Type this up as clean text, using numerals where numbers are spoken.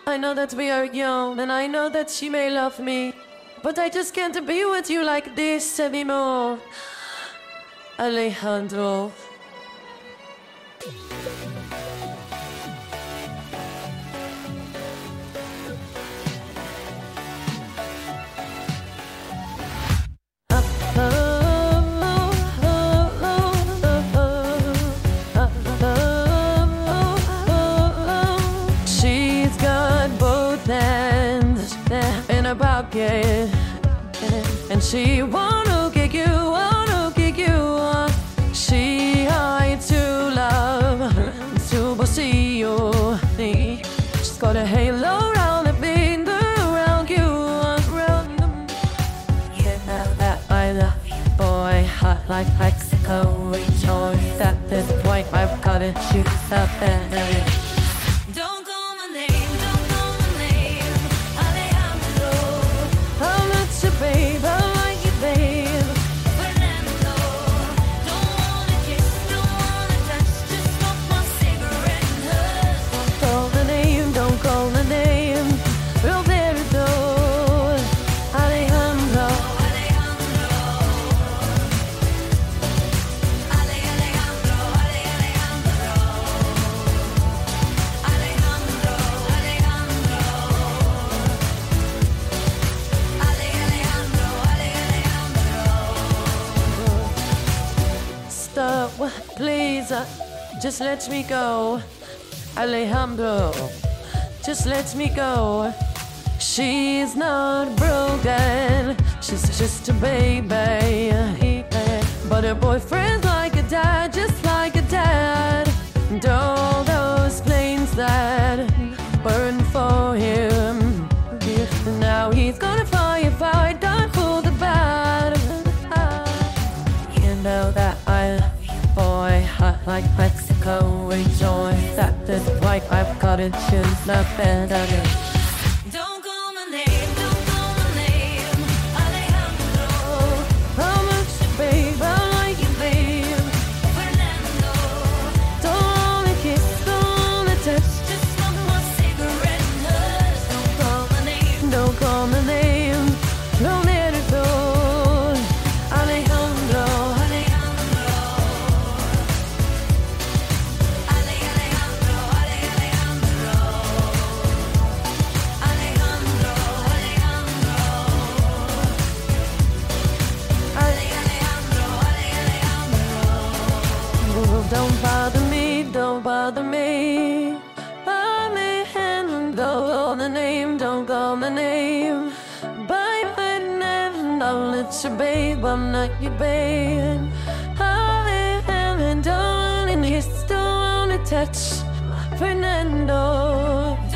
I know that we are young, and I know that she may love me, but I just can't be with you like this anymore. Alejandro. She's got both hands in her pocket, and she wanna kick you, She hides to love, to see you. She's got a halo around the beat, around you, Yeah, I love you, boy, hot like Mexico. Rejoice that this white I've got it, you up there. Don't call my name, Alejandro. I'm not your babe, I like you, babe. Fernando, don't wanna kiss, don't wanna touch, just smoke my cigarette and hush. Don't call the name, Roberto, Alejandro. Alejandro, Alejandro, Alejandro, Alejandro, Alejandro. Stop, please, just let me go. Alejandro, just let me go. She's not broken, she's just a baby. But her boyfriend's like a dad, just like a dad. And all those planes that burn for him, now he's gonna fight for the bad. You know that I love you, boy, hot like Mexico. Rejoice that this white I've got it, choose the better. Don't call my name, Alejandro. How much, babe, I like you, babe. Fernando, Don't wanna kiss, don't wanna touch. just smoke my cigarette and hush. Don't call my name, Don't call my name, don't let it go. Alejandro, Alejandro, Alejandro, Alejandro, Alejandro, Alejandro, Alejandro. don't bother me, don't bother me. Alejandro, don't call the name. Bye, Fernando, it's your babe, I'm not your babe. Alejandro, don't wanna kiss, don't wanna touch. Fernando.